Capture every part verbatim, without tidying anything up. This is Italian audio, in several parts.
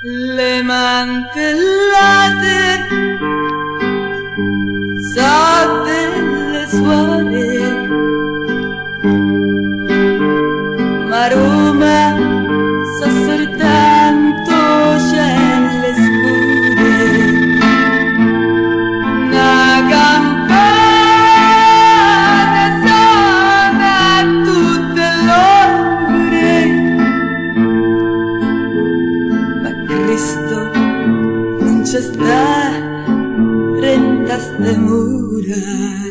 le mantellate so delle suore, ma Roma sa soltanto celle scure, una campana suona a tutte l'ore, ma Cristo non c'è sta renta ste mura,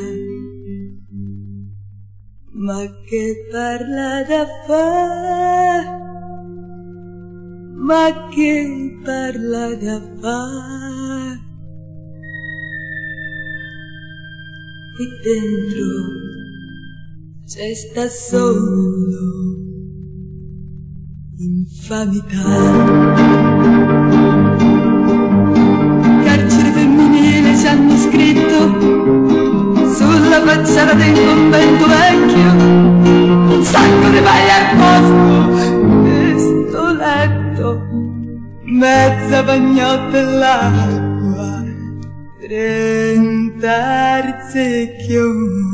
ma che parla da fa', ma che parla da fa'. Qui dentro c'è sta solo infamità. Carcere femminile ci hanno scritto sulla facciata del convento vecchio, un sacco di paglia al posto e sto letto, mezza bagnotta all'acqua, trenta arzecchio,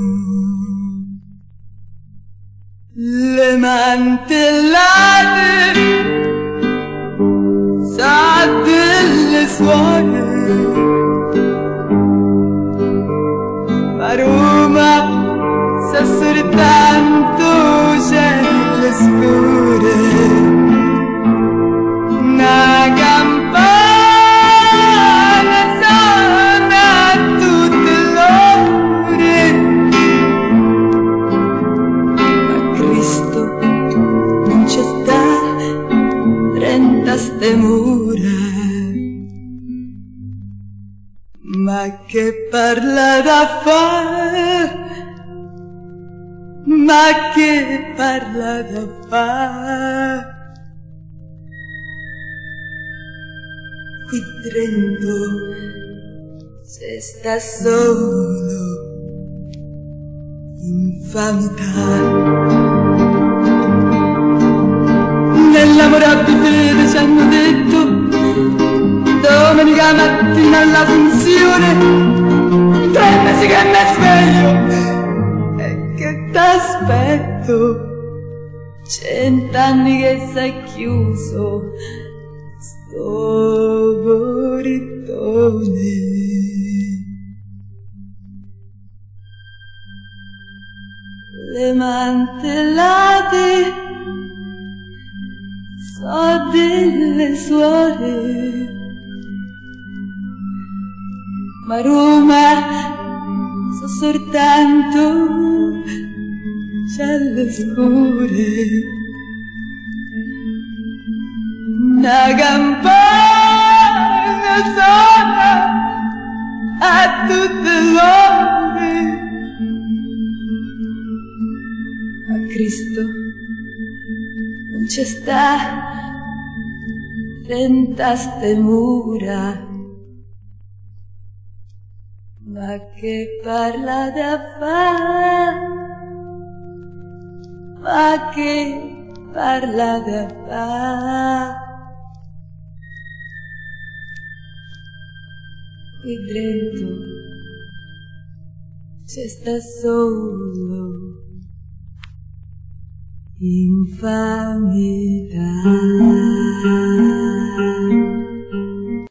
le mantellate sa delle suore, ma Roma sa soltanto celle scure, una campana suona a tutte l'ore, ma Cristo non c'è sta trenta ste mura, ma che parla da fa', ma che parla da fa'. Qui dentro c'è sta solo infamità. Nell'amorabile fede ci hanno detto domenica mattina alla funzione, tre mesi che mi sveglio e che t'aspetto, cent'anni che sei chiuso sto portone. Le mantellate so delle suore, ma Roma so soltanto celle scure, una campana suona a tutte l'ore, ma Cristo non c'è sta trenta ste mura, ma che parla da fa', ma che parla da fa'. Qui dentro c'è sta solo infamità.